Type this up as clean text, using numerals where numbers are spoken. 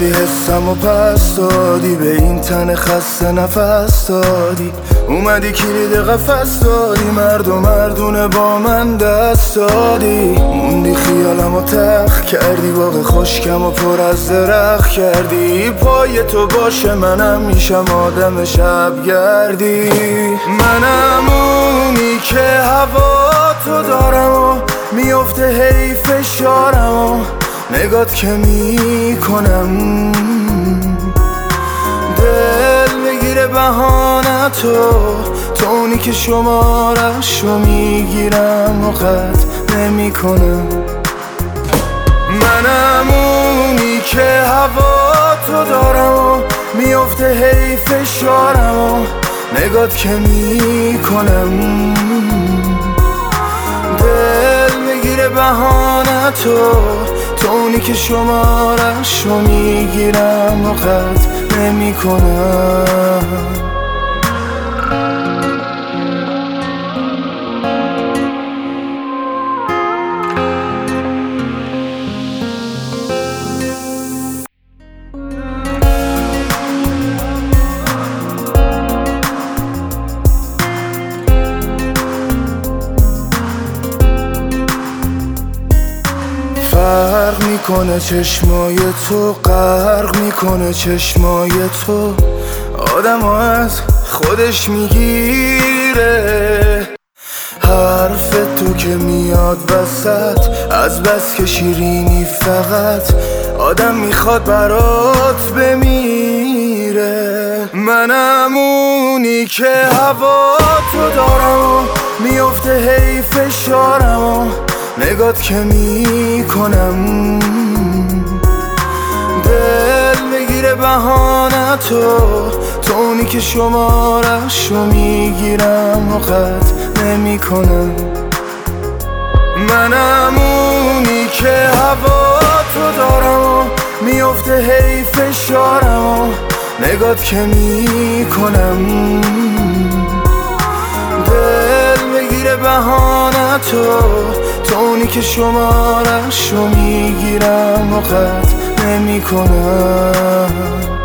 کلی حسم و پس دادی، به این تن خسته نفس دادی، اومدی کلید قفس دادی، مرد و مردونه با من دست دادی، موندی خیالم و تخ کردی، باغ خشکم و پر از درخت کردی، پای تو باشه منم میشم آدم شبگردی. منم اونی که هوا تو دارم و میفته هی فشارم و نگات که میکنم، دل بگیره بهانه تو اونی که شمارشو میگیرم و قطع نمی کنم. منم اونی که هوا تو دارم و میفته هی فشارم و نگات که میکنم، دل بگیره بهانه تو اونی که شمارشو میگیرم و قطع نمی کنم. فرق میکنه چشمای تو، غرق میکنه چشمای تو، آدمو از خودش میگیره، حرف تو که میاد وسط از بس که شیرینی فقط آدم میخواد برات بمیره. منم اونی که هوا تو دارم و میفته هی فشارم و نگات که میکنم، دل بگیره بهانه تو اونی که شمارشو میگیرم و قطع نمی کنم. منم اونی که هوا تو دارم و میفته هی فشارم و نگات که میکنم، دل بگیره بهانه تو اونی که شمارشو میگیرم و قطع نمی کنم.